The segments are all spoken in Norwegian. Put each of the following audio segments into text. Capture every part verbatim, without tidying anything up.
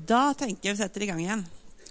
Da tenker jeg vi setter i gang igjen.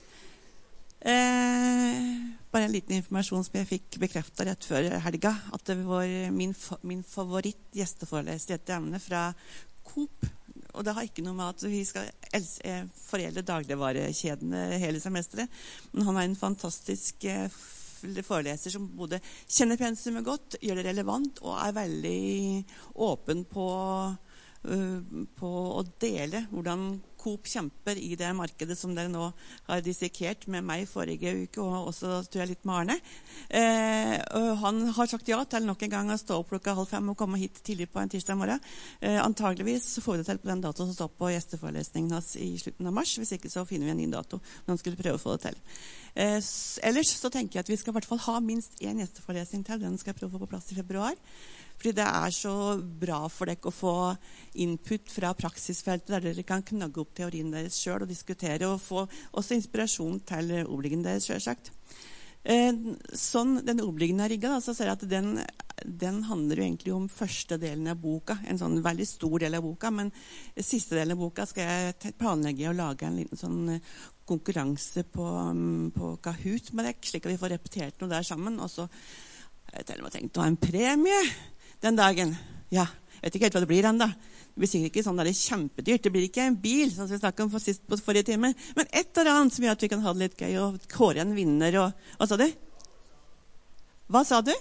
Eh, bare en liten informasjon som jeg fikk bekreftet rett før helga, at det var min, min favoritt gjesteforeleser i dette emnet fra Coop. Og det har ikke noe med at vi skal foredle dagligvarekjedene hele semesteret, men han er en fantastisk eh, foreleser som både kjenner pensumet godt, gjør det relevant og er veldig åpen på, uh, på å dele hvordan Coop kjemper i det markedet som dere nå har dissekert med meg forrige uke, og også tror jeg litt med Arne. Eh, han har sagt ja til nok en gang å stå opp klokka halv fem og komme hit tidlig på en tirsdag morgen. Eh, antageligvis får vi det til på den datoen som står på gjesteforelesningen hans i slutten av mars. Hvis ikke så finner vi en ny dato, men han skulle prøve å få det til. Eh, ellers så tenker jeg at vi skal i hvert fall ha minst en gjesteforelesning til. Den skal jeg prøve å få på plass i februar. Fordi det er så bra for dere å få input fra praksisfeltet, der dere kan knagge opp teorien deres selv og diskutere, og få også inspirasjon til ordbligen deres, selvsagt. Eh, sånn den ordbligen er rigget, da, så ser jeg at den, den handler jo egentlig om første delen av boka, en sånn veldig stor del av boka, men siste delen av boka skal jeg planlegge å lage en liten sånn konkurranse på, på Kahoot med dere, slik at vi får repetert noe der sammen, og så har jeg til og med tenkt å ha en premie den dagen. Ja, jeg vet ikke helt hva det blir enda. Det blir sikkert ikke sånn der kjempedyrt. Det blir ikke en bil, som vi snakket om for sist på forrige time, men et eller annet som gjør at vi kan ha det litt gøy og kåre en vinner. Og, hva sa du? Hva sa du?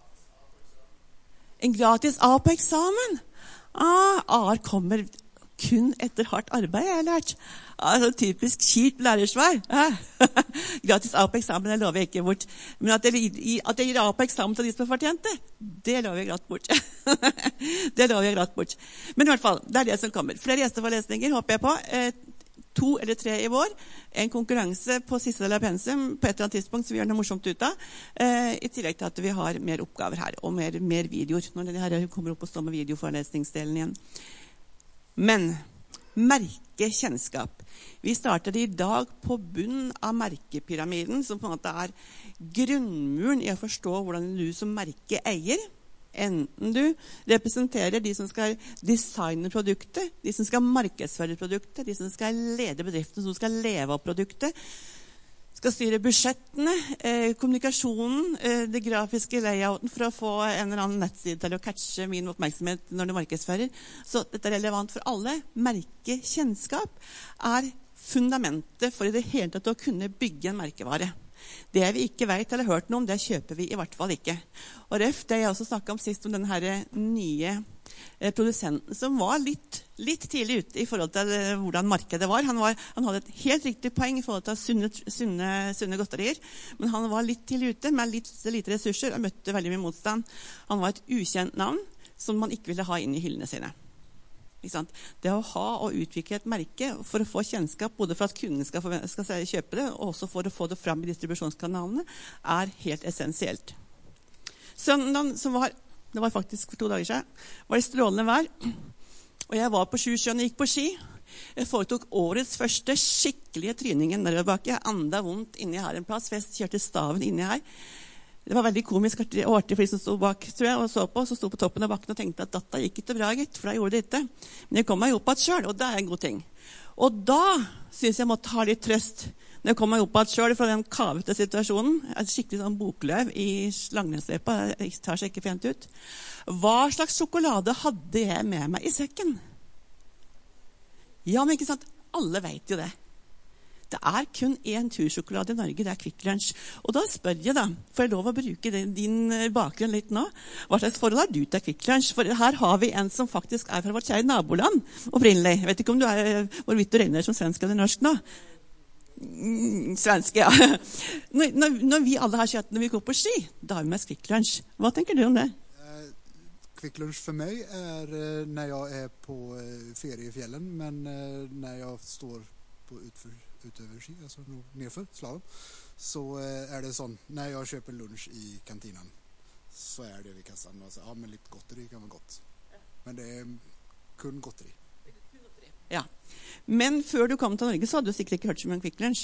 En gratis A på eksamen. Ah, A-er kommer kun etter hardt arbeid, jeg har lært. Altså, typisk kjipt lærersvar. Gratis A på eksamen, det lover jeg ikke bort. Men at jeg, at jeg gir A på eksamen til de som er fortjente, det lover jeg glatt bort. det lover jeg glatt bort. Men i hvert fall, det er det som kommer. Flere gjesteforelesninger håper jeg på. Eh, to eller tre i vår. En konkurranse på siste del av pensum på et eller annet tidspunkt som vi gjør noe morsomt ut av. Eh, I tillegg til at vi har mer oppgaver her, og mer, mer videoer, når det her kommer opp og står med videoforelesningsdelen igjen. Men merkekjennskap. Vi starter i dag på bunnen av merkepyramiden, som på en måte er grunnmuren i å forstå hvordan du som merke eier, enten du representerer de som skal designe produktet, de som skal markedsføre produktet, de som skal lede bedriften, som skal leve av produktet, skal styre budsjettene, eh, kommunikasjonen, eh, det grafiske layouten for å få en eller annen nettside til å catche min oppmerksomhet når du markedsfører. Så dette er relevant for alle. Merkekjennskap er fundamentet for i det hele tatt å kunne bygge en merkevare. Det vi ikke vet eller hørt noe om, det kjøper vi i hvert fall ikke. Og ref, det jeg også snakket om sist om denne her nye eh, produsenten som var litt, litt tidlig ute i forhold til eh, hvordan markedet var. Han, var. han hadde et helt riktig poeng i forhold til sunne, sunne, sunne godterier, men han var litt tidlig ute med litt lite ressurser og møtte veldig mye motstand. Han var et ukjent navn som man ikke ville ha inn i hyllene sine. Ikke sant? Det å ha og utvikle et merke for å få kjennskap, både for at kunden skal, få, skal kjøpe det, og også for å få det fram i distribusjonskanalene, er helt essensielt. Søndagen, som var, det var faktisk for to dager siden, var det strålende vær, og jeg var på Sjusjøen og gikk på ski. Jeg foretok årets første skikkelige tryningen nedover bakke. Enda vondt inni her en plass, for jeg kjørte staven inni her. Det var veldig komisk og artig for de som stod bak, tror jeg, og så på, så stod på toppen av bakken og tenkte at dette gikk ikke bra, gitt, for da gjorde det ikke. Men jeg kom meg opp at selv, og det er en god ting. Og da synes jeg måtte ha litt trøst når jeg kom meg opp at selv fra den kavete situasjonen. Et skikkelig sånn bokløv i langrennsløypa, det tar seg ikke pent ut. Hva slags sjokolade hadde jeg med meg i sekken? Ja, men ikke sant, alle vet jo det. Det er kun en tursjokolade i Norge, det er Kvikk Lunsj. Og da spør jeg da, får jeg lov å bruke din bakgrunn litt nå? Hva slags forhold har du til Kvikk Lunsj? For her har vi en som faktisk er fra vårt kjære naboland, opprinnelig. Jeg vet ikke om du er, hvorvidt du regner som svensk eller norsk nå. Mm, svensk, ja. Når, når, når vi alle har kjøtt når vi går på ski, da har vi med Kvikk Lunsj. Hva tenker du om det? Kvikk Lunsj for meg er når jeg er på ferie i fjällen, men når jeg står på utfor utöver ski, alltså nerför slalom, så är det sånn, när jag köper lunch i kantinen så är det vid kassan och så, ja, men lite godteri kan vara gott. Men det är kun godteri. Ja. Men før du kom til Norge så hadde du sikkert ikke hørt som en Kvikk Lunsj.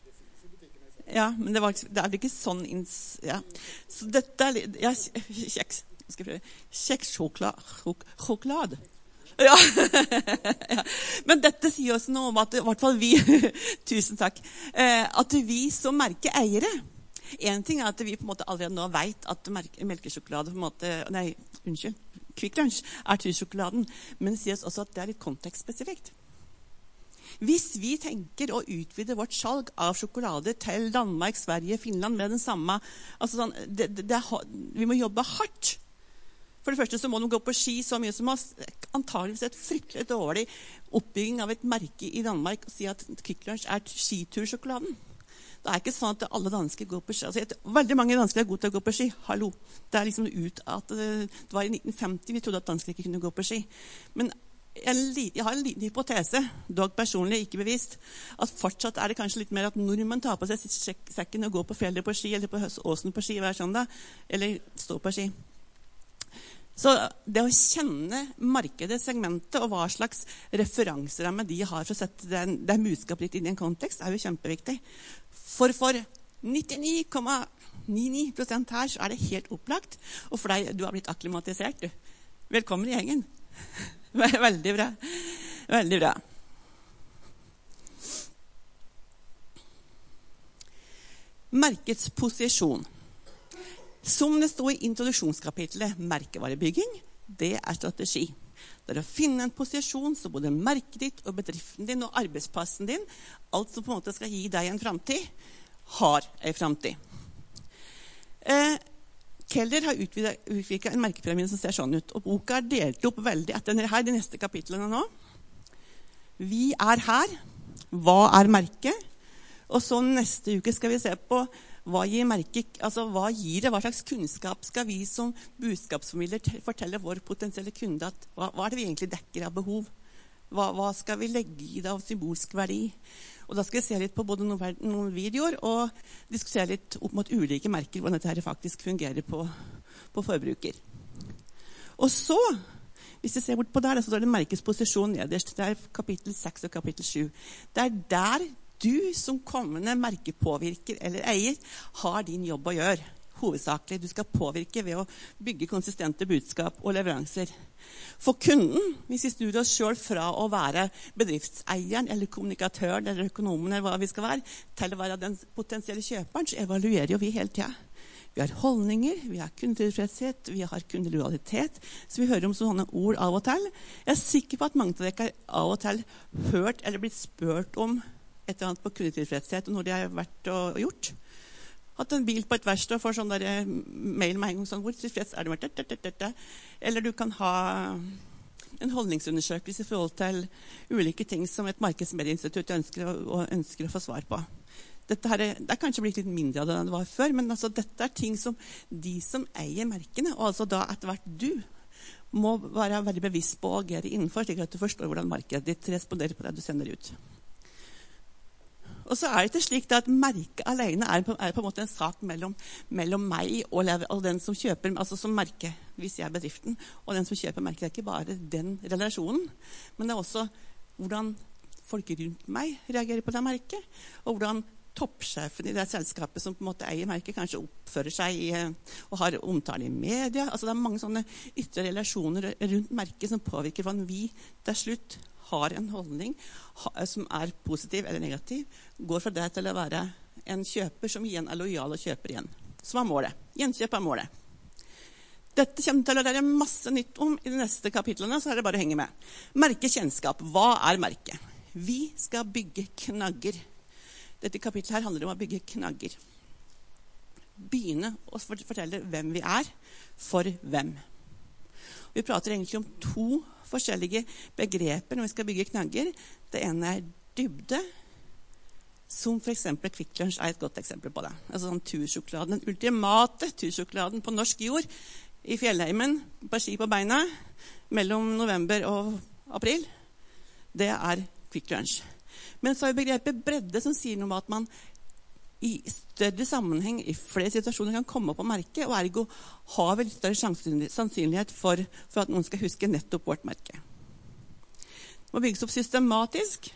Ja, men det, var, det er ikke sånn ins, ja. Så dette er ja, kjeks, skal jeg prøve. Kjekssjokolade. Ja. Ja. Men dette sier også noe om at, i hvert fall vi, tusen takk, eh, at vi som merkeeiere, en ting er at vi på en måte allerede nå vet at melkesjokolade på en måte, nei, unnskyld, Kvikk Lunsj er tursjokoladen, men det sier oss også at det er litt kontekstspesifikt. Hvis vi tenker å utvide vårt salg av sjokolade til Danmark, Sverige, Finland med den samme, altså sånn, det, det, det, vi må jobbe hardt. For det første så må de gå på ski så mye som oss. Antageligvis et fryktelig dårlig oppbygging av et merke i Danmark og si at Kvikk Lunsj er skitursjokoladen. Det er ikke sånn at alle dansker går på ski. Altså, veldig mange dansker er gode til å gå på ski. Hallo. Det er liksom ut at det var i nitten femti vi trodde at dansker ikke kunne gå på ski. Men jeg har en liten hypotese, dog personlig ikke bevist, at fortsatt er det kanskje litt mer at nordmenn tar på seg sekken og går på fjellet på ski, eller på åsen på ski hver søndag, eller stå på ski. Så det å kjenne markedet, segmentet, og hva slags referanseramme de har for å sette den, den budskapet litt inn i en kontekst, er jo kjempeviktig. For for nittini komma nittini prosent her så er det helt opplagt, og for deg, du har blitt akklimatisert, du. Velkommen i gjengen. Veldig bra. Veldig bra. Merkets posisjon. Som det står i introduksjonskapitlet, merkevarebygging, det er strategi. Det er å finne en posisjon så både merket ditt og bedriften din og arbeidsplassen din, alt som på en måte skal gi deg en fremtid, har en fremtid. Eh, Keller har utviklet en merkepyramide som ser sånn ut, og boka er delt opp veldig etter denne her, de neste kapitlene nå. Vi er her. Hva er merket? Og så neste uke skal vi se på hva gir merket, altså hva gir det, hva slags kunnskap skal vi som budskapsformidler fortelle vår potensielle kunde, at hva, hva er det vi egentlig dekker av behov? Hva, hva skal vi legge i det av symbolsk verdi? Og da skal vi se litt på både noen, noen videoer og diskutere litt opp mot ulike merker, hvordan dette her faktisk fungerer på, på forbruker. Og så, hvis vi ser bort på der, så er det merkets posisjon nederst. Det er kapittel seks og kapittel sju. Det er der du som kommende merkepåvirker eller eier har din jobb å gjøre. Hovedsakelig, du skal påvirke ved å bygge konsistente budskap og leveranser. For kunden, hvis vi snur oss selv fra å være bedriftseieren eller kommunikatøren eller økonomen eller hva vi skal være, til å være den potensielle kjøperen, så evaluerer jo vi hele tiden. Vi har holdninger, vi har kundetilfredshet, vi har kundelojalitet, så vi hører om sånne ord av og til. Jeg er sikker på at mange av dere av og til hørt eller blitt spurt om et eller annet på kundetilfredshet, og når det har vært og gjort. Hatt en bil på et verksted og får sånn der mail med en gang sånn, hvor tilfreds er du med dette, dette, dette. Eller du kan ha en holdningsundersøkelse i forhold til ulike ting som et markedsmedieinstitutt ønsker, og ønsker å få svar på. Dette her er, det er kanskje blitt litt mindre av det enn det var før, men altså, dette er ting som de som eier merkene, og altså da etter hvert du, må være veldig bevisst på å agere innenfor, slik at du forstår hvordan markedet ditt responderer på det du sender ut. Og så er det ikke slik at merket alene er på, er på en måte en sak mellom, mellom meg og, lever, og den som kjøper, altså som merke, hvis jeg er bedriften, og den som kjøper merket. Det er ikke bare den relasjonen, men det er også hvordan folk rundt meg reagerer på det merket, og hvordan toppsjefen i det selskapet som på en måte eier merket kanskje oppfører seg i, og har omtale i media. Altså det er mange sånne ytre relasjoner rundt merket som påvirker hvordan vi til slutt har en holdning som er positiv eller negativ, går fra det til å være en kjøper som igjen er lojal og kjøper igjen. Som er målet. Gjenkjøp er målet. Dette kommer til å lære masse nytt om i de neste kapitlene, så er det bare å henge med. Merkekjennskap. Hva er merket? Vi skal bygge knagger. Dette kapitlet her handler om å bygge knagger. Begynne å fortelle hvem vi er, for hvem. Vi prater egentlig om to forskjellige begreper når vi skal bygge knagger. Det ene er dybde, som for eksempel Kvikk Lunsj er et godt eksempel på det. Altså sånn tursjokoladen, den ultimate tursjokoladen på norsk jord, i fjellheimen, på ski på beina, mellom november og april. Det er Kvikk Lunsj. Men så er begrepet bredde som sier noe om at man i større sammenheng, i flere situasjoner kan komme opp på merket, og ergo har vel større sannsynlighet for, for at noen skal huske nettopp vårt merke. Det må bygges opp systematisk,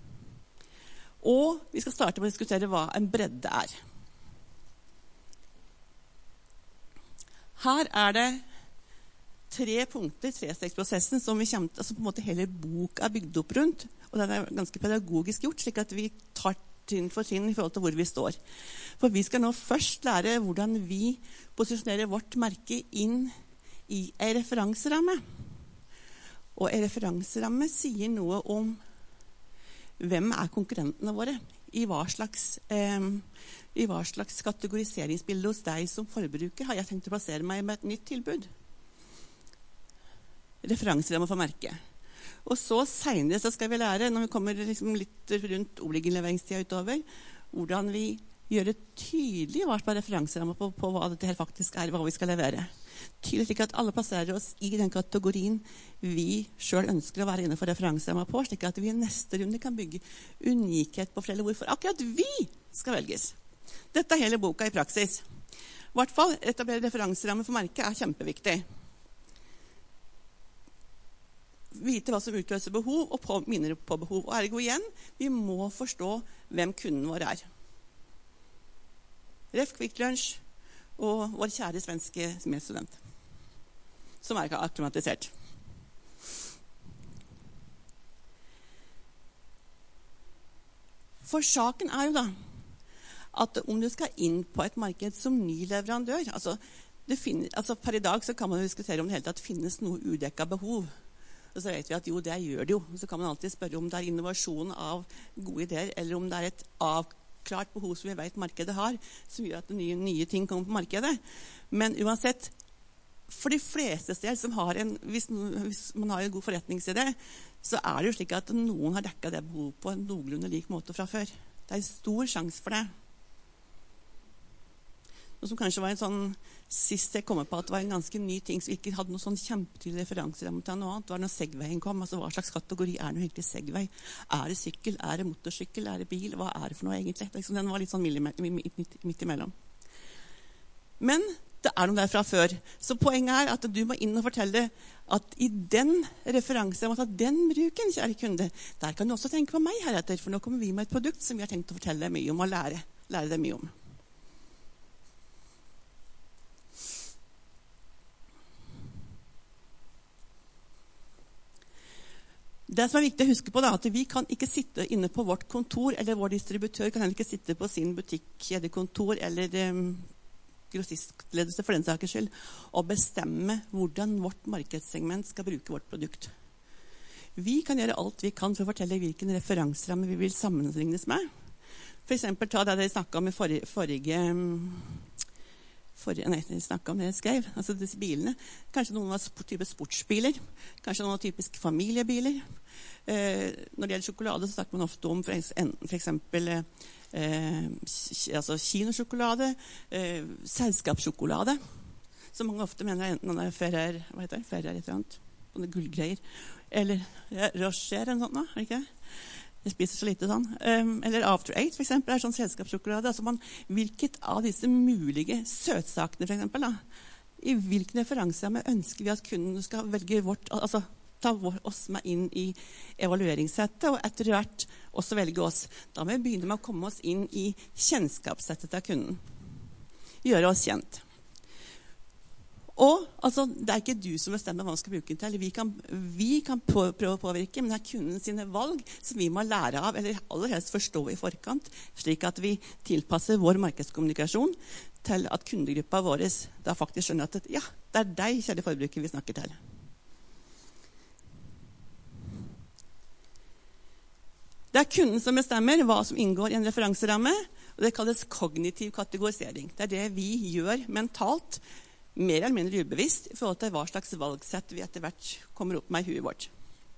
og vi skal starte med å diskutere hva en bredde er. Her er det tre punkter, trestegsprosessen, som vi kommer til, altså på en måte hele boka er bygd opp rundt, og den er ganske pedagogisk gjort, slik at vi tar trinn for trinn i forhold til hvor vi står. For vi skal nå først lære hvordan vi posisjonerer vårt merke inn i en referanseramme. Og en referanseramme sier noe om hvem er konkurrentene våre, i hva slags, eh, i hva slags kategoriseringsbilde hos deg som forbruker har jeg tenkt å plassere meg med et nytt tilbud. Referanseramme for merket. Og så senere så skal vi lære, når vi kommer liksom litt rundt obligenleveringstida utover, hvordan vi gjør det tydelig hva som er referanseramme på, på hva dette her faktisk er, hva vi skal levere. Tydelig slik at alle plasserer oss i den kategorien vi selv ønsker å være innenfor referanseramma på, slik at vi i neste runde kan bygge unikhet på flere hvorfor akkurat vi skal velges. Dette er hele boka i praksis. I hvert fall etablere referanseramme for merket er kjempeviktig. Vite hva som utløser behov og på, minner på behov. Og ergo igjen, vi må forstå hvem kunden vår er. Ref Quick Lunch og vår kjære svenske medstudent, som er automatisert. For saken er jo da at om du skal inn på et marked som ny leverandør, altså, det finner, altså per i dag så kan man diskutere om det hele tatt finnes noe udekket behov. Og så vet vi at jo, det gjør det jo. Så kan man alltid spørre om det er innovasjon av gode ideer, eller om det er et avklart behov som vi vet markedet har, som gjør at nye, nye ting kommer på markedet. Men uansett, for de fleste steder som har en, hvis, hvis man har en god forretningsidé, så er det jo slik at noen har dekket det behovet på en noenlunde lik måte fra før. Det er en stor sjanse for det. Noe som kanskje var en sånn, sist jeg kom på at det var en ganske ny ting som ikke hadde noen sånn kjempetydelig referanseramme til noe annet. Det var når Segwayen kom. Altså, hva slags kategori er det egentlig Segway? Er det sykkel? Er det motorsykkel? Er det bil? Hva er det for noe egentlig? Den var litt sånn midt, midt imellom. Men det er noe der fra før. Så poenget er at du må inn og fortelle at i den referanserammen, at den bruken, kjære kunde, der kan du også tenke på meg heretter, for nå kommer vi med et produkt som vi har tenkt å fortelle mye om og lære, lære deg mye om. Det som er viktig å huske på da, at vi kan ikke sitte inne på vårt kontor, eller vår distributør kan heller ikke sitte på sin butikkjedekontor, eller um, grossistledelse for den sakens skyld, og bestemme hvordan vårt markedssegment skal bruke vårt produkt. Vi kan gjøre alt vi kan for å fortelle hvilken referanseramme vi vil sammenlignes med. For eksempel ta det dere snakket om i forrige, forrige For, nei, jeg snakket om det jeg skrev, altså disse bilene. Kanskje noen var type sportsbiler, kanskje noen var typisk familiebiler. Eh, når det gjelder sjokolade, så snakker man ofte om for, for eksempel eh, altså kinosjokolade, eh, selskapssjokolade, som mange ofte mener enten er Ferrer, hva heter det? Ferrer et eller annet, sånne gullgreier, eller ja, Rocher eller noe sånt, er det ikke det? Jeg spiser så lite sånn. Um, eller After Eight, for eksempel, er sånn selskapssjokolade. Altså man, hvilket av disse mulige søtsakene, for eksempel, da, i hvilken referanseramme ønsker vi at kunden skal velge vårt, altså ta oss med inn i evalueringssettet, og etter hvert også velge oss. Da må vi begynne med å komme oss inn i kjennskapssettet av kunden. Gjøre oss kjent. Og altså, det er ikke du som bestemmer hva man skal bruke den til. Vi kan, vi kan på, prøve å påvirke, men det er kunden sine valg som vi må lære av, eller aller helst forstå i forkant, slik at vi tilpasser vår markedskommunikasjon til at kundegruppa vår da faktisk skjønner at ja, det er deg, kjære forbruker, vi snakker til. Det er kunden som bestemmer hva som inngår i en referanseramme, og det kalles kognitiv kategorisering. Det er det vi gjør mentalt, mer eller mindre ubevisst i forhold til hva slags valgsett vi etter hvert kommer opp med i huet vårt.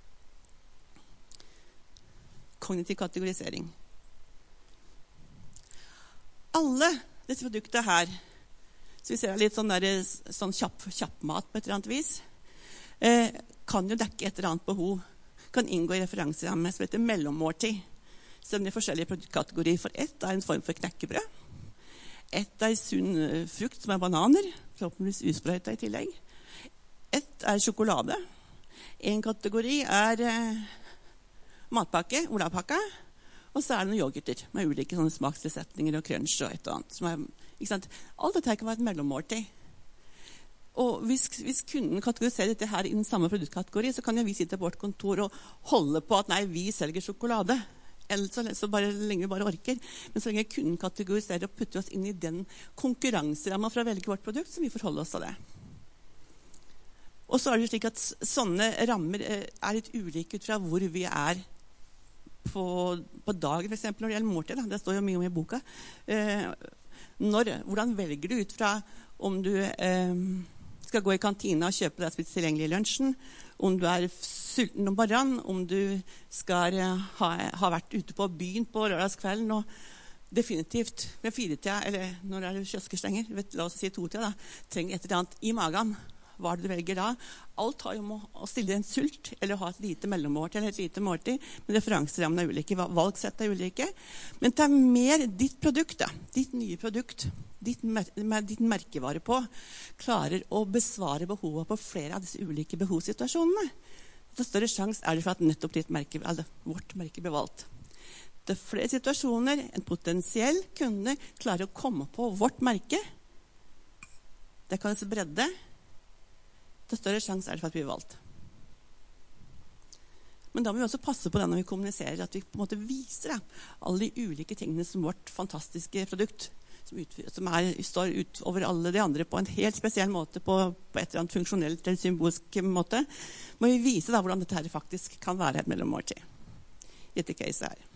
Kognitiv kategorisering. Alle disse produktene her, så vi ser litt sånn, der, sånn kjapp, kjapp mat på et eller annet vis, eh, kan jo dekke et eller annet behov, kan inngå i referanseramme som heter mellommåltid, som er forskjellige produktkategorier. For ett er en form for knekkebrød. Ett er sunn frukt som er bananer, forhåpentligvis usprøyta i tillegg. Ett er sjokolade. En kategori er eh, matpakke, olapakka, og så er det noen yoghurter med ulike sånne smakstilsetninger og crunch og et og annet. Som er, ikke sant? Alt dette kan være et mellommåltid. Og hvis, hvis kunden kategoriserer dette her i den samme produktkategori, så kan jo vi sitte på vårt kontor og holde på at nei, vi selger sjokolade. Eller så, så bare, lenge vi bare orker. Men så lenge kunden kategoriserer og putter oss inn i den konkurranseramma for å velge vårt produkt, så vi forholder oss til det. Og så er det slik at sånne rammer er litt ulike ut fra hvor vi er på, på dagen, for eksempel, når det gjelder måltid. Det står jo mye om i boka. Eh, når, hvordan velger du ut fra om du eh, skal gå i kantina og kjøpe deg spise tilgjengelig i lunsjen, om du er sulten om morgenen, om du skal eh, ha, ha vært ute på byen på lørdagskvelden, og definitivt ved firetida, eller når er det kiosker stenger, vet, la oss si totida, da, trenger et eller annet i magen. Hva er det du velger da? Alt har jo med å stille en sult, eller ha et lite mellommåltid, eller et lite måltid, men referanserammene er ulike, valgsett er ulike. Men det er mer ditt produkt, da, ditt nye produkt, ditt, mer, ditt merkevare på, klarer å besvare behovet på flere av disse ulike behovssituasjonene. Det større sjans er det for at nettopp ditt merke, eller vårt merke blir valgt. Det er flere situasjoner, en potensiell kunde klarer å komme på vårt merke. Det kalles bredde. Det større sjans er det for at vi blir valgt. Men da må vi også passe på det når vi kommuniserer, at vi på en måte viser da, alle de ulike tingene som vårt fantastiske produkt, som, utfører, som er, står ut over alle de andre på en helt spesiell måte, på, på et eller annet funksjonelt eller symbolsk måte, må vi vise da, hvordan dette her faktisk kan være et mellommåltid. I dette caset her.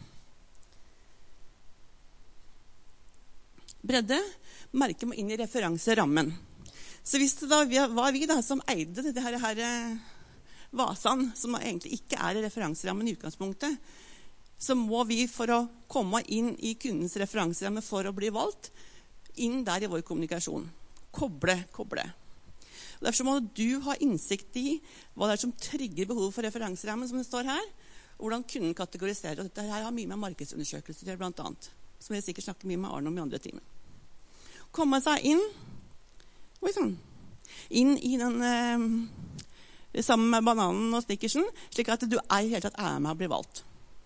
Bredde, merket må inn i referanserammen. Så hvis det da var vi da, som eide dette her, her vasen, som egentlig ikke er i referanserammen i utgangspunktet, så må vi for å komme inn i kundens referanseramme for å bli valgt, inn der i vår kommunikasjon. Koble, koble. Og derfor må du ha innsikt i hva det er som trigger behov for referanserammen, som det står her, og hvordan kunden kategoriserer. Og dette her har mye med markedsundersøkelser til, blant annet, som jeg sikkert snakker mye med Arne om i andre timer. Komme seg inn, Oi, sånn. inn i den eh, sammen med bananen og snickersen, slik at du er i hele tatt er med å bli valgt.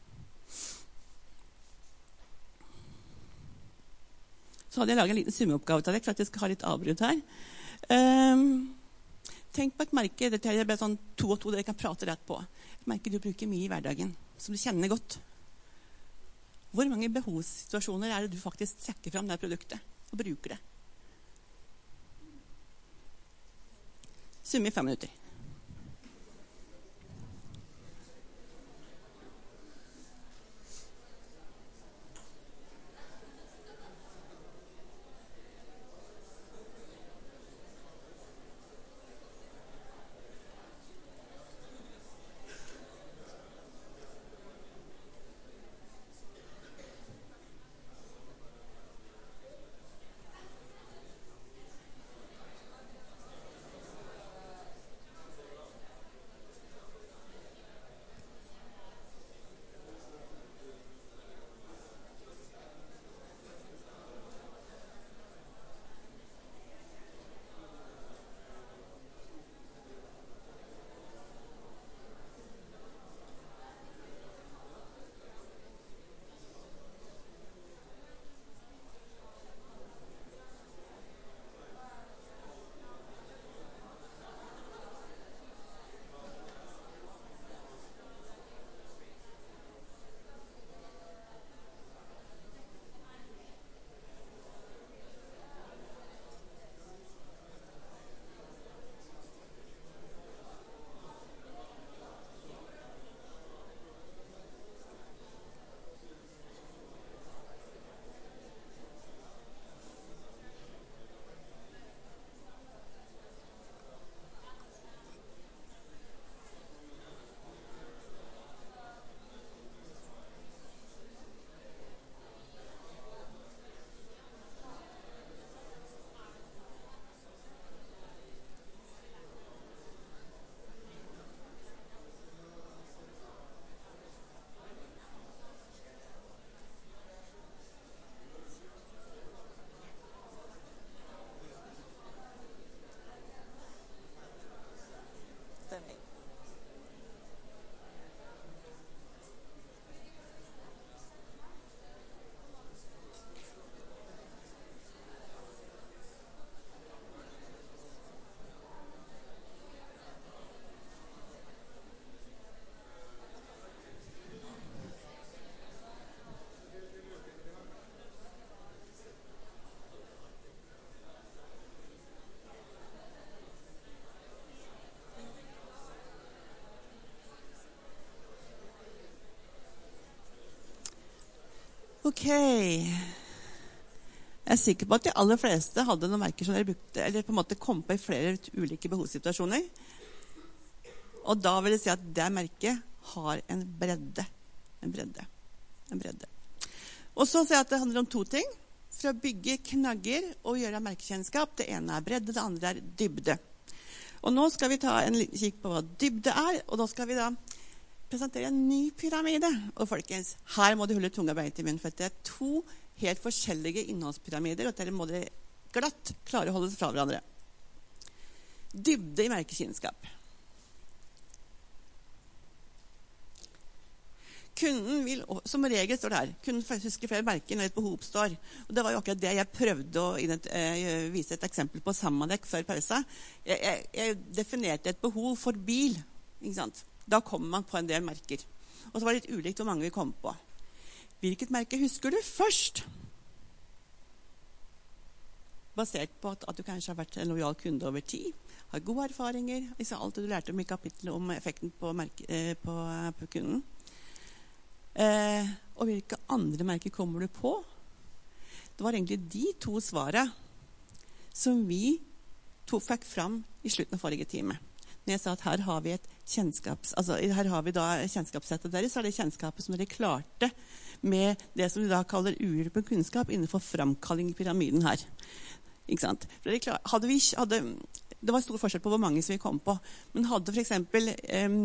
Så hadde jeg laget en liten summeoppgave til deg, for at jeg skal ha litt avbrudd her. Um, tenk på et merke, dette er bare sånn to og to dere kan prate rett på. Et merke du bruker mye i hverdagen, som du kjenner godt. Hvor mange behovssituasjoner er det du faktisk trekker fram det produktet og bruker det? Summe i fem minutter. Ok. Jeg er sikker på at de aller fleste hadde noen merker som dere brukte, eller på en måte kom på i flere ulike behovssituasjoner. Og da vil jeg si at det merket har en bredde. En bredde. En bredde. Og så sier jeg at det handler om to ting. For å bygge knagger og gjøre merkekjennskap. Det ene er bredde, det andre er dybde. Og nå skal vi ta en kikk på hva dybde er, og da skal vi da presentere en ny pyramide. Og folkens, her må du holde tunga beint i munnen, for det er to helt forskjellige innholdspyramider, og dere må dere glatt klare å holde fra hverandre. Dybde i merkekjennskap. Kunden vil, som regel står det her, kunden husker flere merker når et behov oppstår. Og det var jo akkurat det jeg prøvde å uh, vise et eksempel på sammen med dere før pausa. Jeg, jeg, jeg definerte et behov for bil, ikke sant? Da kommer man på en del merker. Og så var det litt ulikt hvor mange vi kom på. Hvilket merke husker du først? Basert på at, at du kanskje har vært en lojal kunde over tid, har gode erfaringer, liksom alt det du lærte om i kapitlet om effekten på, merke, eh, på, på kunden. Eh, og hvilke andre merker kommer du på? Det var egentlig de to svarene som vi to fikk fram i slutten av forrige time. Når jeg sa at her har vi et kjennskaps, altså her har vi da kjennskapssettet deres, så er det kjennskapet som dere klarte med det som vi da kaller uhjelpen kunnskap innenfor framkalling i pyramiden her. Ikke sant? For dere klar, hadde vi, hadde, det var stor forskjell på hvor mange som vi kom på, men hadde for eksempel eh,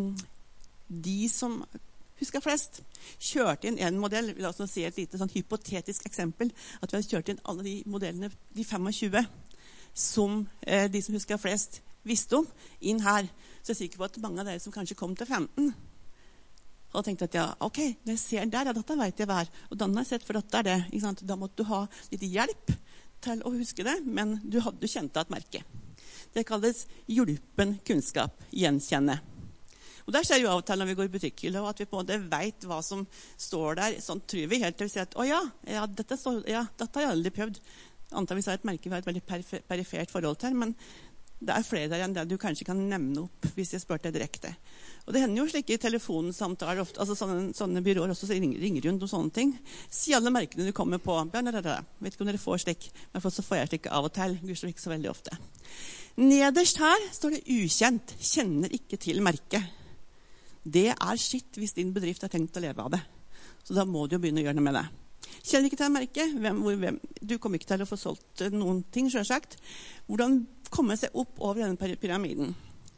de som husker flest, kjørte inn en modell, la oss nå si et lite sånn hypotetisk eksempel, at vi har kjørt inn alle de modellene, de tjuefem, som eh, de som husker flest visste om, inn her. Så jeg er sikker på at mange av dere som kanskje kom til femten, hadde tenkt at ja, ok, når jeg ser der, ja, dette vet jeg hva er, og da har jeg sett for at det er det, ikke sant? Da måtte du ha litt hjelp til å huske det, men du, hadde, du kjente et merke. Det kalles hjulpen kunnskap, gjenkjenne. Og der skjer jo av og til når vi går i butikkhylla, at vi på en måte vet hva som står der. Sånn tror vi helt til vi sier at, å ja, ja, dette, står, ja, dette har jeg aldri prøvd. Antageligvis har et merke vi har et veldig perifer, perifert forhold til, men det er flere der enn det du kanskje kan nevne opp hvis jeg spør deg direkte. Og det hender jo slike telefonsamtaler ofte, altså sånne, sånne byråer også så ringer, ringer rundt og sånne ting. Si alle merkene du kommer på. Vet ikke om dere får slik, men så får jeg slik av og til, gudskjelov ikke så veldig ofte. Nederst her står det ukjent, kjenner ikke til merket. Det er skitt hvis din bedrift har tenkt å leve av det. Så da må du jo begynne å gjøre noe med det. Kjenner ikke til merket, hvem, hvor, hvem, du kommer ikke til å få solgt noen ting, selvsagt. Hvordan komme seg opp over denne pyramiden?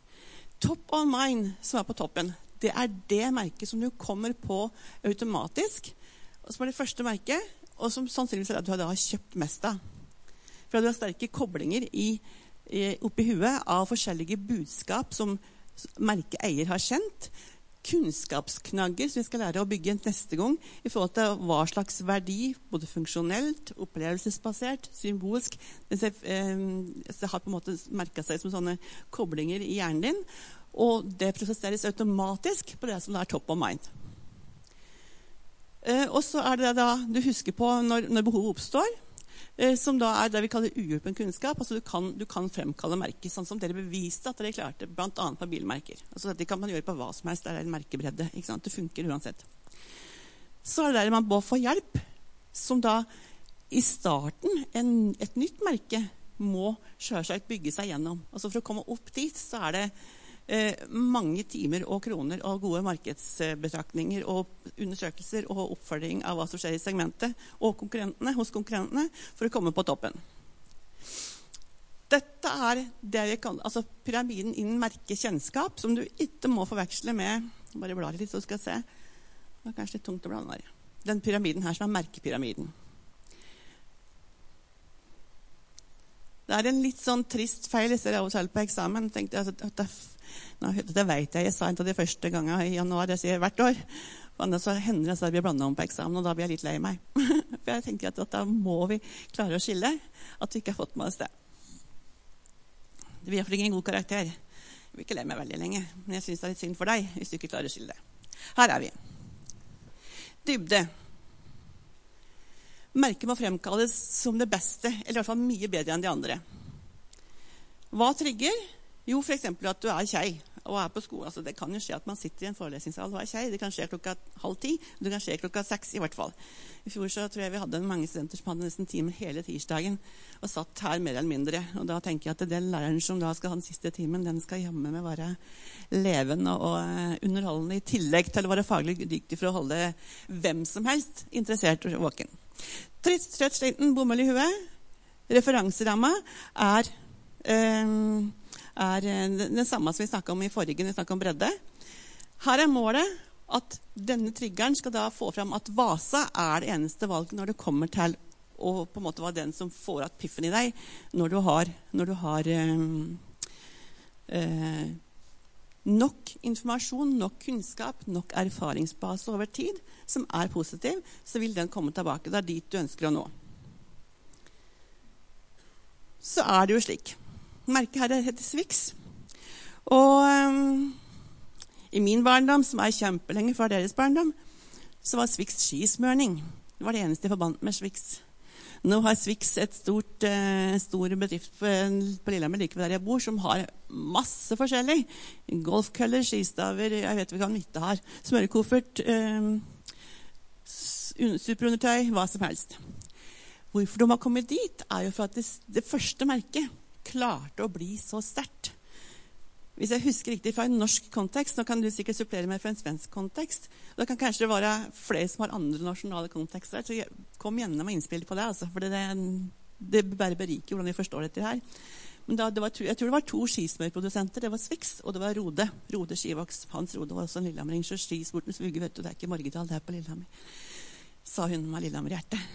Top of mind, som er på toppen, det er det merket som du kommer på automatisk, og som er det første merket, og som sannsynligvis er at du har kjøpt mest av. For du har sterke koblinger i, i, oppi huet av forskjellige budskap som merkeeier har kjent, kunnskapsknagger som vi skal lære å bygge neste gang i forhold til hva slags verdi, både funksjonelt, opplevelsesbasert, symbolsk, det, eh, det har på en måte merket seg som sånne koblinger i hjernen din, og det prosesseres automatisk på det som er top of mind. Eh, og så er det da du husker på når, når behovet oppstår, som da er det vi kaller uhjelpen kunnskap. Altså du kan, du kan fremkalle merker, sånn som dere beviste at dere klarte, blant annet på bilmerker. Altså det kan man gjøre på hva som helst, det er en merkebredde, ikke sant? Det funker uansett. Så er det der man må få hjelp, som da i starten, en, et nytt merke må selvsagt bygge seg gjennom. Altså for å komme opp dit, så er det eh, mange timer og kroner og gode markedsbetraktninger og undersøkelser og oppfølging av hva som skjer i segmentet og konkurrentene, hos konkurrentene for å komme på toppen. Dette er det vi kan, altså pyramiden innen merkekjennskap, som du ikke må forveksle med, bare blar litt så skal jeg se, det er kanskje litt tungt å blande her. Den pyramiden her som er merkepyramiden. Det er en litt sånn trist feil jeg ser av og til på eksamen. Jeg tenkte at det, nå, det vet jeg, jeg sa en av de første gangene i januar, jeg sier hvert år, og så hender det at jeg blir blandet om på eksamen, og da blir jeg litt lei meg. For jeg tenker at, at da må vi klare å skille, at vi ikke har fått med oss det. Det blir iallfall ingen god karakter. Jeg vil ikke lei meg veldig lenge, men jeg synes det er litt synd for deg, hvis du ikke klarer å skille det. Her er vi. Dybde. Merket må fremkalles som det beste, eller i hvert fall mye bedre enn de andre. Hva trigger? Jo, for eksempel at du er tjei. og er på skole. Altså, det kan jo skje at man sitter i en forelesningssal og er tjej. Det kan skje klokka halv ti. Det kan skje klokka seks i hvert fall. I fjor så tror jeg vi hadde mange studenter som hadde nesten timer hele tirsdagen og satt her mer eller mindre. Og da tenker jeg at den læreren som da skal ha den siste timen, den skal hjemme med være levende og underholdende i tillegg til å være faglig dyktig for å holde hvem som helst interessert og våken. Trøtt, trøtt, sliten, bomull i huet. Referanseramma er, eh, er den samme som vi snakket om i forrige, når vi snakket om bredde. Her er målet at denne triggeren skal da få frem at Vasa er det eneste valget når det kommer til å på en måte være den som får at piffen i deg når du har, når du har eh, eh, nok informasjon, nok kunnskap, nok erfaringsbase over tid som er positiv, så vil den komme tilbake. Det er dit du ønsker å nå. Så er det jo slik. Merket her heter Swix. Og um, i min barndom, som er kjempelenge for deres barndom, så var Swix skismørning. Det var det eneste jeg forbandt med Swix. Nå har Swix et stort, uh, stor bedrift på, på Lillehammer, like ved der jeg bor, som har masse forskjellig. Golfkøller, skistaver, jeg vet ikke hva nytte har. Smørekoffert, um, superundertøy, hva som helst. Hvorfor de har kommet dit, er jo for at det, det første merket klarte å bli så sterkt. Hvis jeg husker riktig fra en norsk kontekst, nå kan du sikkert supplere meg fra en svensk kontekst, da kan kanskje det være flere som har andre nasjonale kontekster, så kom gjennom og innspill på det, altså, for det, det bare beriker hvordan vi forstår dette her. Men da, det var, jeg tror det var to skismørprodusenter, det var Swix, og det var Rode. Rode Skivoks. Hans Rode var også en Lillehammer, så skisportens vugge, vet du, det er ikke Morgedal, det er på Lillehammer. Sa hun med Lillehammer-hjertet.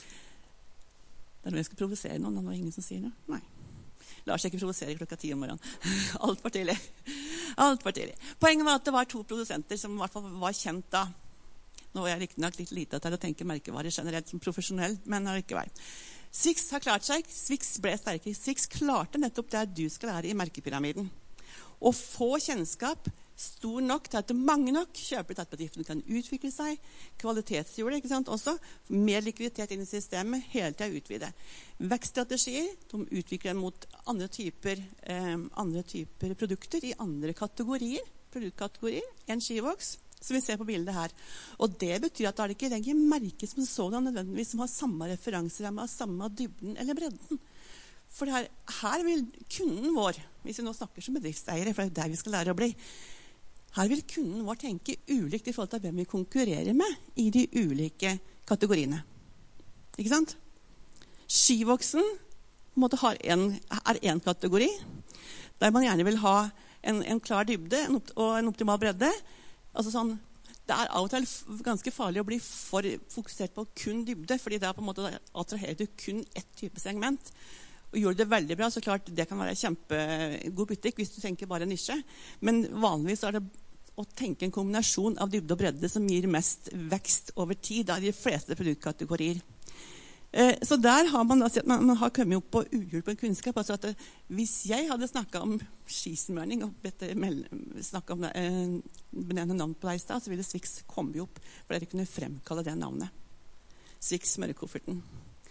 Det er når jeg skal provosere noen, da var det ingen som sier noe. Nei. La oss ikke provosere klokka ti om morgenen. Alt var tidlig. Alt var tidlig. Poenget var at det var to produsenter som i hvert fall var kjent da. Nå er jeg riktig nok litt lite til å tenke merkevare generelt som profesjonell, men allikevel. Swix har klart seg. Swix ble sterkere. Swix klarte nettopp det du skal lære i merkepyramiden. Å få kjennskap stor nok til at mange nok kjøper til at bedriften kan utvikle seg, kvalitetsgjorde, ikke sant, også, mer likviditet inn i systemet, hele tiden utvide. Vekststrategier, de utvikler mot andre typer, eh, andre typer produkter i andre kategorier, produktkategorier, enn Skivoks, som vi ser på bildet her. Og det betyr at det er ikke lenger merket som sådan nødvendigvis som har samme referanseramme, samme dybden eller bredden. For her, her vil kunden vår, hvis vi nå snakker som bedriftseiere, for det er der vi skal lære å bli, her vil kunden vår tenke ulikt i forhold til hvem vi konkurrerer med i de ulike kategoriene. Ikke sant? Skivoksen måtte ha en, er en kategori, der man gjerne vil ha en, en klar dybde en opt, og en optimal bredde. Altså sånn, det er av og til ganske farlig å bli for fokusert på kun dybde, fordi det er på en måte attraherer du kun ett type segment. Og gjorde det veldig bra, så klart det kan være kjempegod butikk hvis du tenker bare nisje. Men vanligvis er det å tenke en kombinasjon av dybde og bredde som gir mest vekst over tid av de fleste produktkategorier. Eh, så der har man, altså, man, man har kommet opp på uhjulpen kunnskap. Altså at det, hvis jeg hadde snakket om skismørning og snakket om eh, benevne navn på deg i sted, så ville Swix komme opp, for dere kunne fremkalle det navnet. Swix smørekofferten.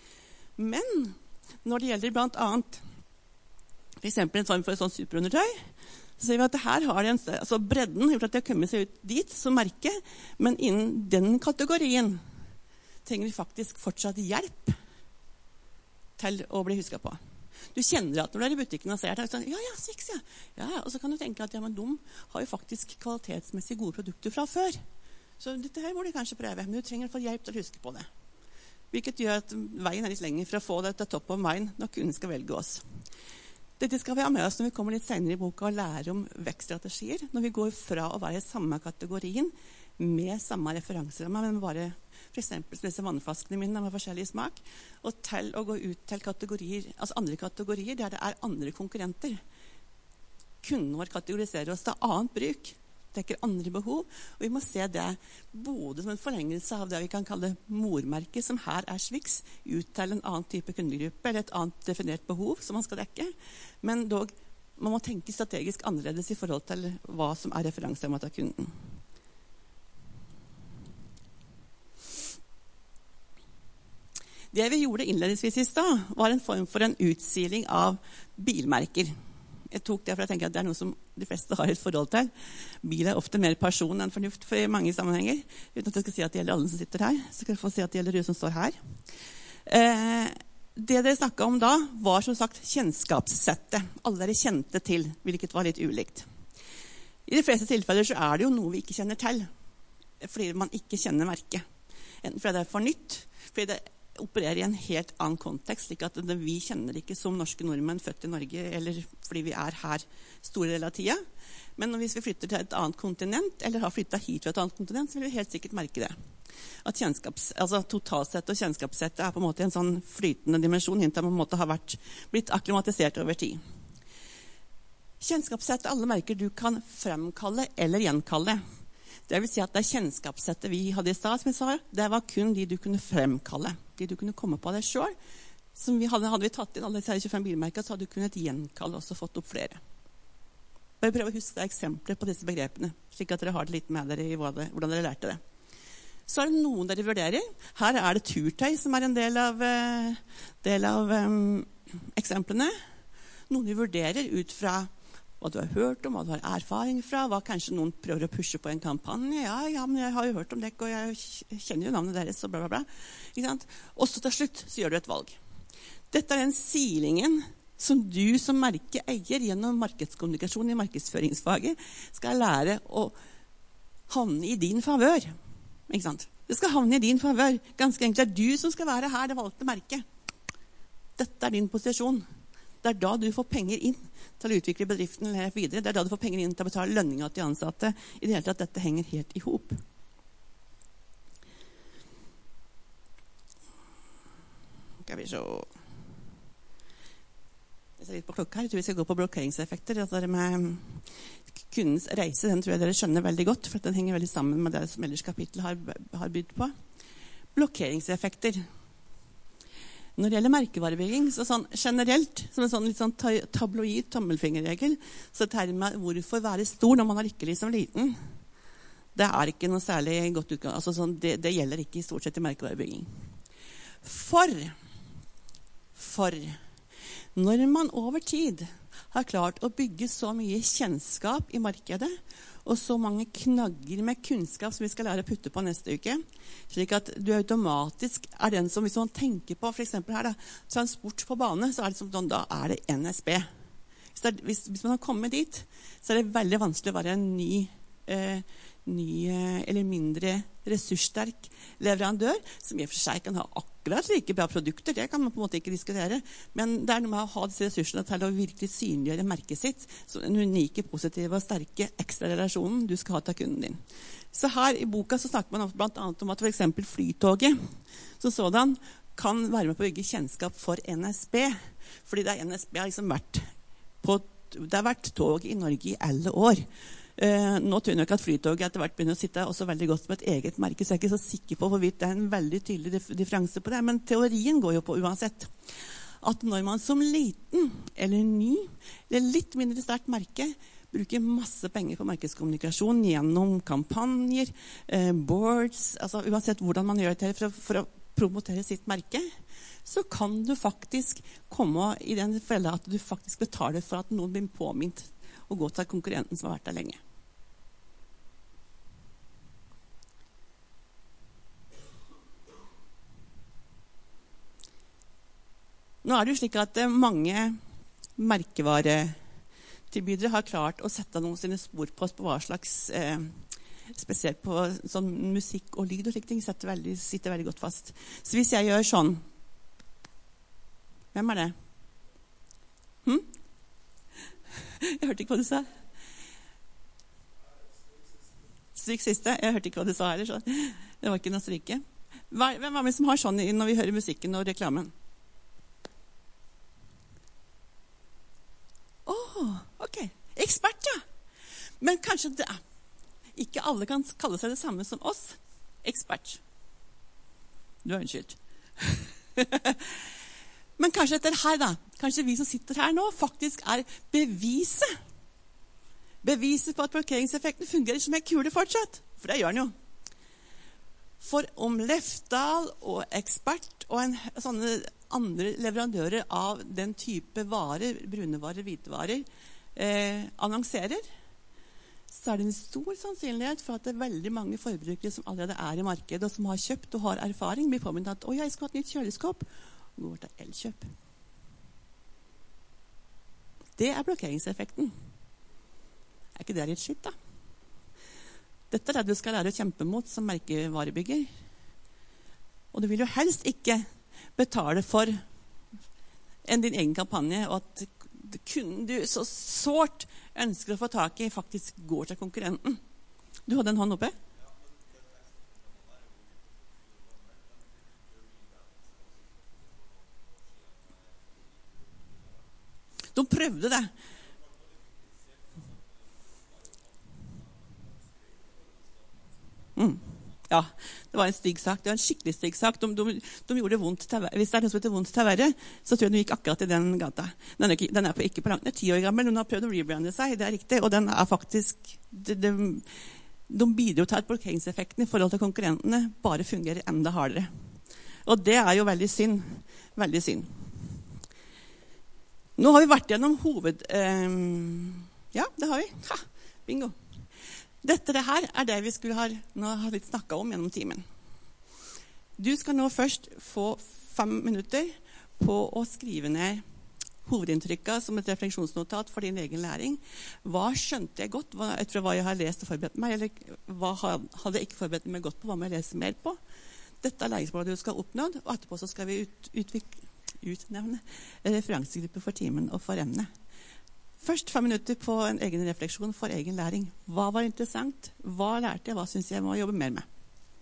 Men når det gjelder blant annet for eksempel en form for et sånt superundertøy, så ser vi at her har det en, altså bredden har gjort at de har kommet seg ut dit som merke, men innen den kategorien trenger vi faktisk fortsatt hjelp til å bli husket på. Du kjenner at når du er i butikken og ser det, sånn, ja, ja, Swix, ja. ja. Og så kan du tenke at ja, men de har jo faktisk kvalitetsmessig gode produkter fra før. Så dette her må du kanskje prøve, men du trenger å få hjelp til å huske på det. Hvilket gjør at veien er litt lenger for å få det til topp av veien når kunden skal velge oss. Dette skal vi ha med oss når vi kommer litt senere i boka og lærer om vekststrategier, når vi går fra å være i samme kategorien med samme referanseramme, men bare for eksempel som disse vannflaskene mine med forskjellig smak, og til å gå ut til kategorier, altså andre kategorier der det er andre konkurrenter. Kunden vår kategoriserer oss til annet bruk, dekker andre behov, og vi må se det både som en forlengelse av det vi kan kalle mormerket, som her er Swix, ut til en annen type kundegruppe, eller et annet definert behov som man skal dekke. Men dog, man må tenke strategisk annerledes i forhold til hva som er referanserammet av kunden. Det vi gjorde innledningsvis i stad, var en form for en utsiling av bilmerker. Jeg tok det for jeg tenker at det er noe som de fleste har et forhold til. Bil er ofte mer person enn fornuft for i mange sammenhenger. Uten at jeg skal si at det gjelder alle som sitter her, så kan jeg få si at det gjelder du som står her. Eh, det dere snakket om da var som sagt kjennskapssettet. Alle dere kjente til, hvilket var litt ulikt. I de fleste tilfeller så er det jo noe vi ikke kjenner til, fordi man ikke kjenner merket. Enten fordi det er for nytt, fordi det opererer i en helt annen kontekst, slik at det, vi kjenner ikke som norske nordmenn født i Norge, eller fordi vi er her store del av tida. Men hvis vi flytter til et annet kontinent, eller har flyttet hit til et annet kontinent, så vil vi helt sikkert merke det. At kjennskaps, altså totalsett og kjennskapssettet er på en måte en sånn flytende dimensjon, inntil man på en måte har vært, blitt akklimatisert over tid. Kjennskapssettet, alle merker du kan fremkalle eller gjenkalle. Det vil si at det kjennskapssettet vi hadde i stad, som jeg sa, det var kun de du kunne fremkalle. De du kunne komme på deg selv. Som vi hadde, hadde vi tatt inn alle disse tjuefem bilmerker, så hadde du kunnet gjenkalle og fått opp flere. Bare prøv å huske deg eksempler på disse begrepene, slik at dere har det litt med dere i hvordan dere lærte det. Så er det noen dere vurderer. Her er det turtøy som er en del av, del av um, eksemplene. Noen vi vurderer ut fra hva du har hørt om, hva du har erfaring fra, hva kanskje noen prøver å pushe på en kampanje. Ja, ja, men jeg har jo hørt om det, og jeg kjenner jo navnet deres, og bla, bla, bla. Ikke sant? Og så til slutt så gjør du et valg. Dette er den silingen som du som merkeeier gjennom markedskommunikasjon i markedsføringsfaget skal lære å havne i din favør. Ikke sant? Det skal havne i din favør. Ganske enkelt er du som skal være her, det valgte merket. Dette er din posisjon. Det er da du får penger inn til å utvikle bedriften eller videre. Det er da du får penger inn til å betale lønninger til ansatte. I det hele tatt, dette henger helt i hop. Skal vi se. Jeg ser litt på klokka her. Jeg tror vi skal gå på blokkeringseffekter. Altså det med kundens reise, den tror jeg dere skjønner veldig godt, for den henger veldig sammen med det som ellers kapittel har, har bydd på. Blokkeringseffekter. Når det gjelder merkevarebygging, så sånn generelt, som en sånn litt sånn tabloid tommelfingerregel, så termen hvorfor være stor når man er ikke liksom liten, det er ikke noe særlig godt utgang. Altså sånn, det, det gjelder ikke i stort sett i merkevarebygging. For, for, når man over tid har klart å bygge så mye kjennskap i markedet, og så mange knagger med kunnskap som vi skal lære å putte på neste uke, slik at du automatisk er den som, hvis man tenker på, for eksempel her da, transport på bane, så er det som sånn, da er det N S B. Hvis, det er, hvis, hvis man har kommet dit, så er det veldig vanskelig å være en ny, eh, ny eller mindre ressurssterk leverandør, som i og for seg kan ha akkurat like bra produkter, det kan man på en måte ikke diskutere, men det er noe med å ha disse ressursene til å virkelig synliggjøre merket sitt, som den unike, positive og sterke ekstra relasjonen du skal ha til kunden din. Så her i boka så snakker man blant annet om at for eksempel flytoget, så sådan, kan være med på å bygge kjennskap for N S B, fordi det er N S B har liksom vært på, det har vært tog i Norge i alle år. Uh, nå tror jeg nok at flytoget etter hvert begynner å sitte også veldig godt med et eget merke, så jeg er ikke så sikker på hvorvidt det er en veldig tydelig dif differanse på det, men teorien går jo på uansett. At når man som liten eller ny, eller litt mindre sterkt merke, bruker masse penger på markedskommunikasjon gjennom kampanjer, uh, boards, altså uansett hvordan man gjør det for å, for å promotere sitt merke, så kan du faktisk komme i den fella at du faktisk betaler for at noen blir påminnet og gå til konkurrenten som har vært der lenge. Nå er det jo slik at mange merkevaretilbydere har klart å sette noen sine spor på oss på hva slags, eh, spesielt på sånn musikk og lyd og slik ting, sitter veldig, sitter veldig godt fast. Så hvis jeg gjør sånn, hvem er det? Hm? Jeg hørte ikke hva du sa. Stryk siste. Jeg hørte ikke hva du sa heller. Så det var ikke noe stryke. Hvem er det som har sånn når vi hører musikken og reklamen? Åh, oh, ok. Ekspert, ja. Men kanskje det er. Ikke alle kan kalle seg det samme som oss. Ekspert. Du er unnskyldt. Men kanskje dette her da, kanskje vi som sitter her nå faktisk er beviset. Beviset på at parkeringseffekten fungerer som en kule fortsatt. For det gjør den jo. For om Lefdal og Ekspert og en, sånne andre leverandører av den type varer, brune varer, hvite varer, eh, annonserer, så er det en stor sannsynlighet for at det er veldig mange forbrukere som allerede er i markedet, og som har kjøpt og har erfaring, blir påminnet at «Å, jeg skal ha et nytt kjøleskap», og går til elkjøp. Det er blokkeringseffekten. Er ikke det litt skitt, da? Dette er det du skal lære å kjempe mot som merkevarebygger. Og du vil jo helst ikke betale for en din egen kampanje, og at kunden du så sårt ønsker å få tak i, faktisk går til konkurrenten. Du hadde en hånd oppe? De prøvde det. Mm. Ja, det var en stygg sak. Det var en skikkelig stygg sak. De, de, de gjorde vondt til, hvis det er noe som heter vondt til verre, så tror jeg de gikk akkurat i den gata. Den er, ikke, den er på, ikke på langt. Den er ti år gammel. Hun har prøvd å rebrande seg, det er riktig. Og den er faktisk... De, de, de bidrar til at blokkeringseffekten i forhold til konkurrentene bare fungerer enda hardere. Og det er jo veldig synd. Veldig synd. Nå har vi vært gjennom hoved... Eh, ja, det har vi. Ha, bingo. Dette det her er det vi skulle ha, nå har litt snakket om gjennom timen. Du skal nå først få fem minutter på å skrive ned hovedinntrykket som et refleksjonsnotat for din egen læring. Hva skjønte jeg godt hva, etter hva jeg har lest og forberedt meg, eller hva hadde jeg ikke forberedt meg godt på, hva må jeg lese mer på? Dette er læringsmålet du skal oppnådd, og etterpå så skal vi ut, utvikle, utnevne referansegruppe for timen og for emnet. Først fem minutter på en egen refleksjon for egen læring. Hva var interessant? Hva lærte jeg? Hva synes jeg må jobbe mer med?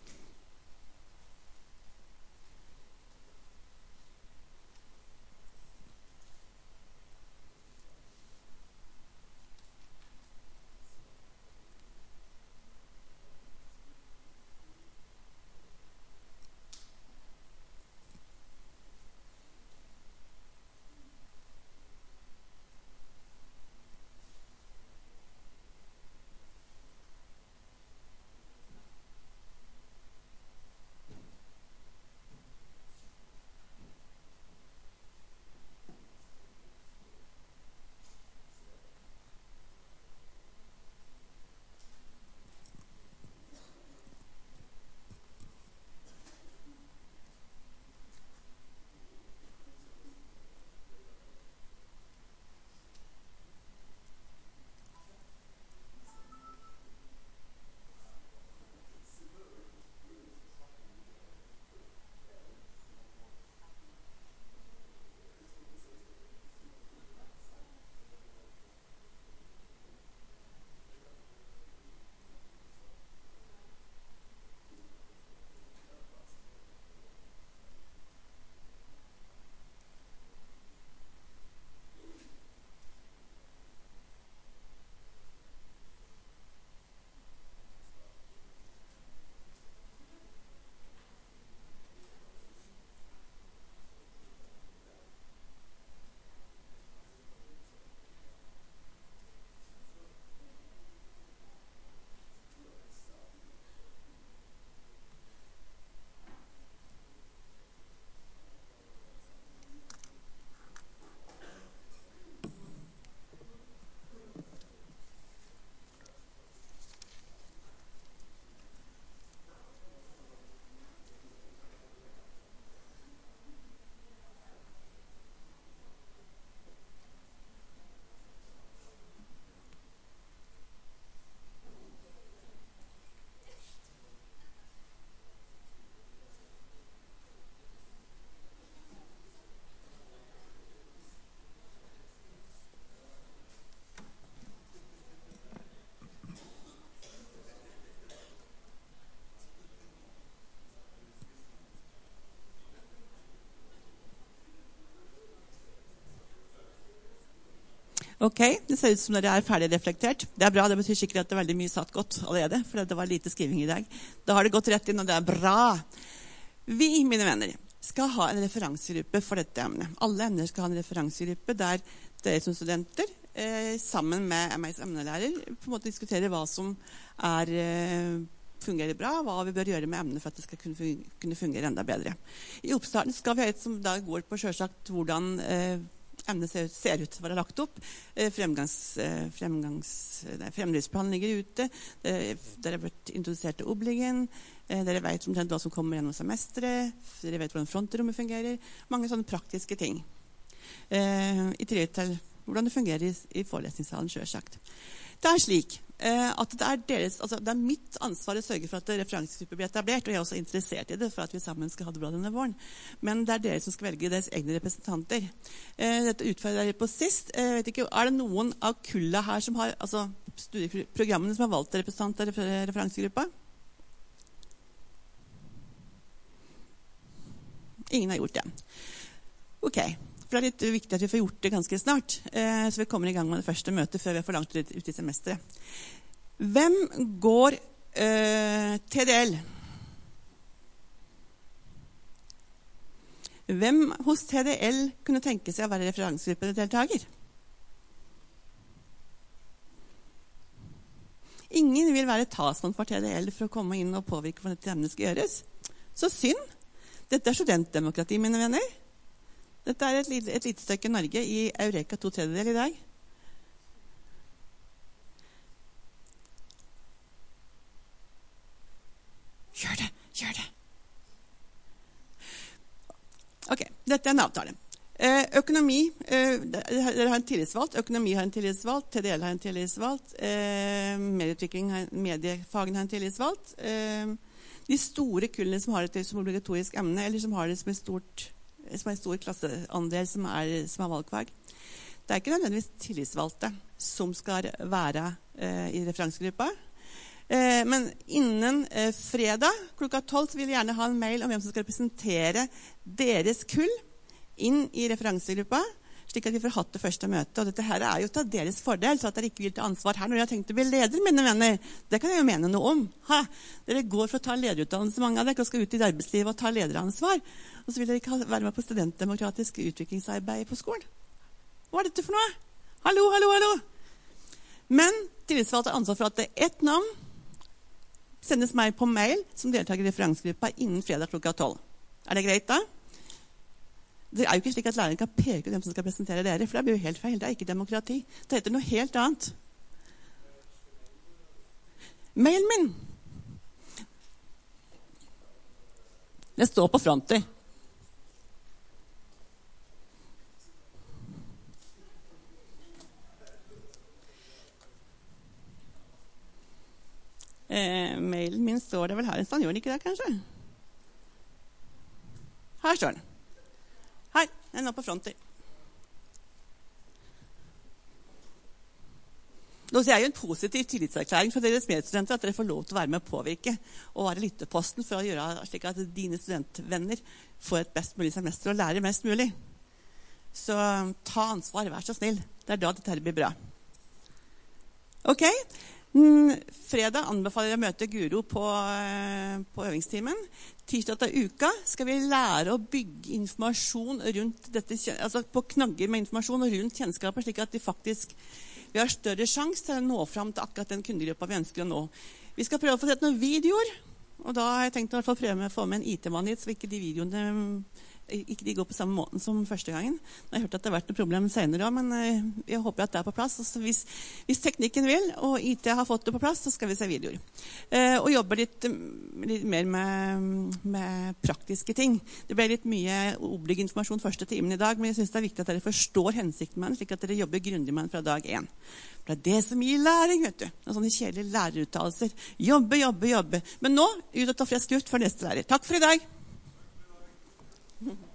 Ok, det ser ut som dere er ferdig reflektert. Det er bra, det betyr sikkert at det er veldig mye satt godt allerede, for det var lite skriving i dag. Da har det gått rett inn, og det er bra. Vi, mine venner, skal ha en referansegruppe for dette emnet. Alle emner skal ha en referansegruppe der dere som studenter, eh, sammen med meg som emnelærer, på en måte diskuterer hva som er, eh, fungerer bra, hva vi bør gjøre med emnet for at det skal kunne fungere enda bedre. I oppstarten skal vi ha et som da går på selvsagt hvordan eh, emnet ser, ser ut til å være lagt opp. Fremgangs, fremgangs, nei, fremdriftsplan ligger ute. Dere har vært introdusert til obligen. Dere vet omtrent hva som kommer gjennom semesteret. Dere vet hvordan frontrommet fungerer. Mange sånne praktiske ting. I tillegg til hvordan det fungerer i, i forelesningssalen, selvsagt. Det er slik eh, at det er, deres, altså det er mitt ansvar å sørge for at referansegrupper blir etablert, og jeg er også interessert i det for at vi sammen skal ha det bra denne våren. Men det er dere som skal velge deres egne representanter. Eh, dette utfordrer dere på sist. Eh, vet ikke, er det noen av kulla her som har, altså studieprogrammene som har valgt representanter for referansegruppa? Ingen har gjort det. Ok. For det er litt viktig at vi får gjort det ganske snart, eh, så vi kommer i gang med det første møtet før vi er for langt ut, ut i semesteret. Hvem går eh, T D L? Hvem hos T D L kunne tenke seg å være referansegruppedeltaker? Ingen vil være talsmann for T D L for å komme inn og påvirke hvordan dette emnet skal gjøres. Så synd. Dette er studentdemokrati, mine venner. Dette er et, et lite stykke Norge i Eureka to tredjedel i dag. Gjør det, gjør det. Ok, dette er en avtale. Eh, økonomi, eh, dere har en tillitsvalgt, økonomi har en tillitsvalgt, T D L har en tillitsvalgt, eh, medieutvikling, har, mediefagene har en tillitsvalgt. Eh, de store kullene som har det som obligatorisk emne, eller som har det som et stort som er en stor klasseandel som er, som er valgfag. Det er ikke nødvendigvis tillitsvalgte som skal være eh, i referansegruppa. Eh, men innen eh, fredag klokka tolv vil jeg gjerne ha en mail om hvem som skal representere deres kull inn i referansegruppa, slik at vi får hatt det første møtet. Og dette her er jo til deres fordel, så at dere ikke vil ta ansvar her når dere har tenkt å bli leder, mine venner. Det kan jeg jo mene noe om. Ha, dere går for å ta lederutdannelse, mange av dere, og skal ut i arbeidslivet og ta lederansvar. Og så vil dere ikke være med på studentdemokratisk utviklingsarbeid på skolen. Hva er dette for noe? Hallo, hallo, hallo! Men tillitsvalgte har ansvar for at det er ett navn sendes meg på mail som deltaker i referansegruppa innen fredag klokka tolv. Er det greit da? Det er jo ikke slik at læreren kan peke ut hvem som skal presentere dere, for det blir jo helt feil. Det er ikke demokrati. Det heter noe helt annet. Mailen min. Det står på fronter. Eh, mailen min står det vel her. Han gjør den ikke det, kanskje? Her står den. Her, den er på fronter. Nå ser jeg jo en positiv tillitserklæring for deres medstudenter at dere får lov til å være med å påvirke og være lytteposten for å gjøre slik at dine studentvenner får et best mulig semester og lærer mest mulig. Så ta ansvar, vær så snill. Det er da dette blir bra. Ok, fredag anbefaler jeg å møte Guro på, på øvingstimen. Tirsdag av uka skal vi lære å bygge informasjon rundt dette, altså på knagger med informasjon og rundt kjennskaper, slik at de faktisk, vi har større sjanse til å nå fram til akkurat den kundegruppa vi ønsker å nå. Vi skal prøve å få sett noen videoer, og da har jeg tenkt å i hvert fall prøve med å få med en I T-mann hit, så ikke de videoene ikke de går på samme måten som første gangen. Jeg har hørt at det har vært noe problem senere også, men jeg håper at det er på plass. Så hvis, hvis teknikken vil, og I T har fått det på plass, så skal vi se videoer. Eh, og jobbe litt, litt mer med, med praktiske ting. Det ble litt mye oblig informasjon første timen i dag, men jeg synes det er viktig at dere forstår hensikten med den, slik at dere jobber grundig med den fra dag én. For det er det som gir læring, vet du. Og sånne kjedelige læreruttalelser. Jobbe, jobbe, jobbe. Men nå, ut og ta frisk luft for neste lærer. Takk for i dag. Mm-hmm.